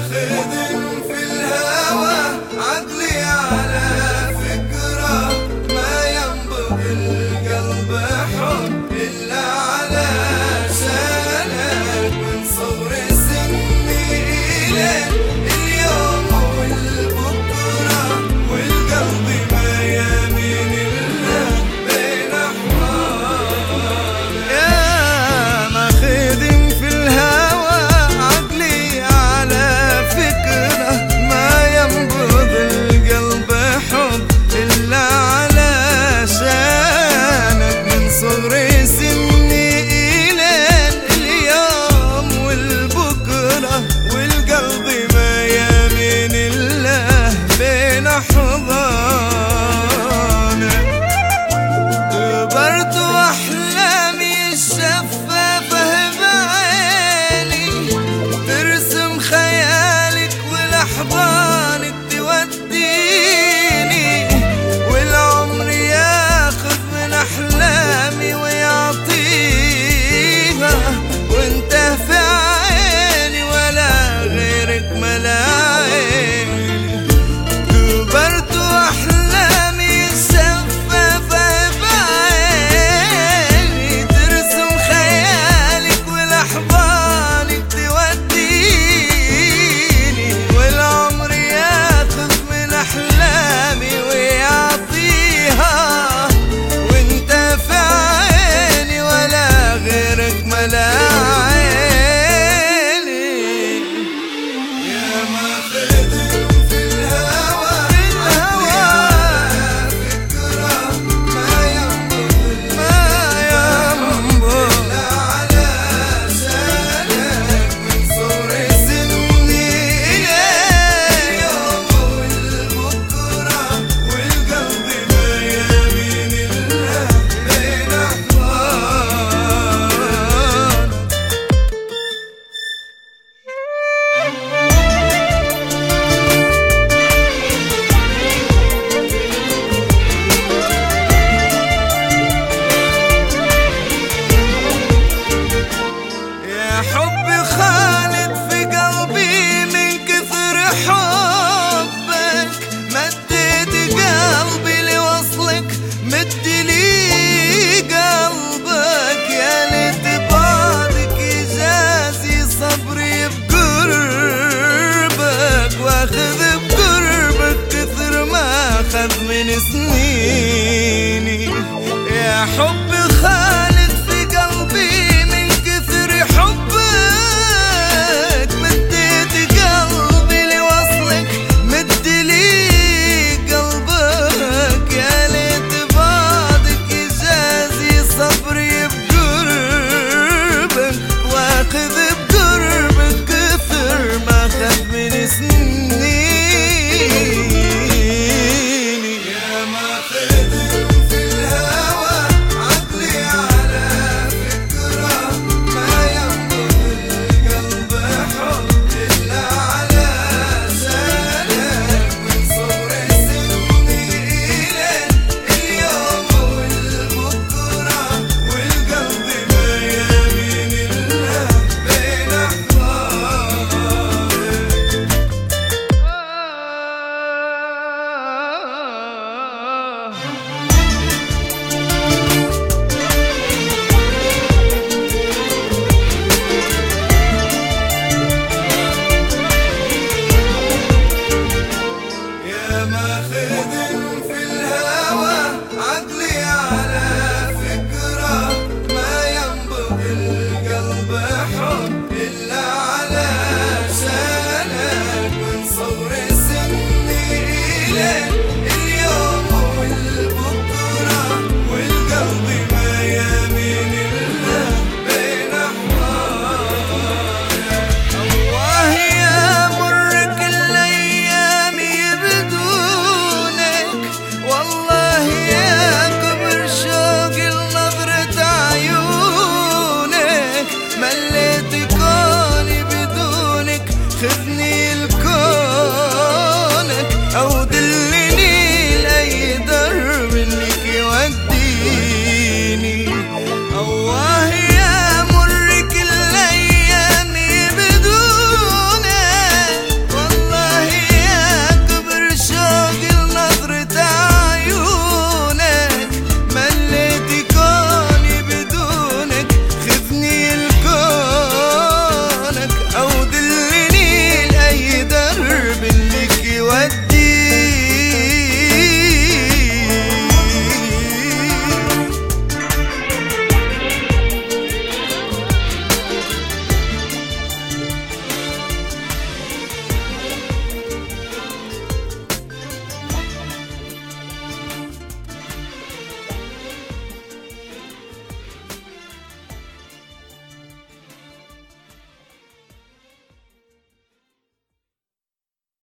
ماخذ في الهوى عقلي على فكرة، ما ينبض القلب حب إلا على شانك. من صغر سني إلين اليوم والبكرة، والقلب ما يمين إلا بين أحضان. يا ماخذ في الهوى عقلي على فكرة، ما ينبض القلب حب إلا على شانك. من صغر سني إلين اليوم والبكرة، والقلب ما يمين إلا بين أحضانك. كبرت وأحلامي الشفافة بعيني ترسم خيالك، ولأحضانك توديني، والعمر ياخذ من أحلامي ويعطيها، وانت في عيني ولا غيرك ملا عيني. كبرت وأحلامي الشفافة بعيني ترسم خيالك، ولأحضانك توديني، والعمر ياخذ من أحلامي ويعطيها، وانت في عيني ولا غيرك ملا عيني. يا ماخذ في الهوى عقلي على فكرة، ما ينبض ما ينبض إلا على شانك. من صغر سني إلين اليوم والبكرة، والقلب ما يمين إلا بين أحضان. يا حب خالد في قلبي من كثر حبك، مديت قلبي لوصلك، مد لي قلبك. يا ليت بعدك يجازي صبري بقربك، واخذ بقربك كثر ما اخذ من سنيني. يا حب خالد في قلبي من كثر حبك، مديت قلبي لوصلك، مد لي قلبك. يا ليت بعدك يجازي صبري بقربك، واخذ بقربك كثر ما اخذ من سنيني. يا ماخذ في الهوى عقلي على فكرة، ما ينبض القلب حب إلا على شانك. من صغر سني إلين اليوم والبكرة، والقلب ما يمين إلا بين أحضانك. يا ماخذ في الهوى عقلي على فكرة، ما ينبض القلب حب إلا على شانك. من صغر سني إلين اليوم والبكرة، والقلب ما يمين إلا بين أحضانك. الله يا مر كل أيامي بدونك، والله يا كبر شوقي لنظرة عيونك. مليت كوني بدونك، خذني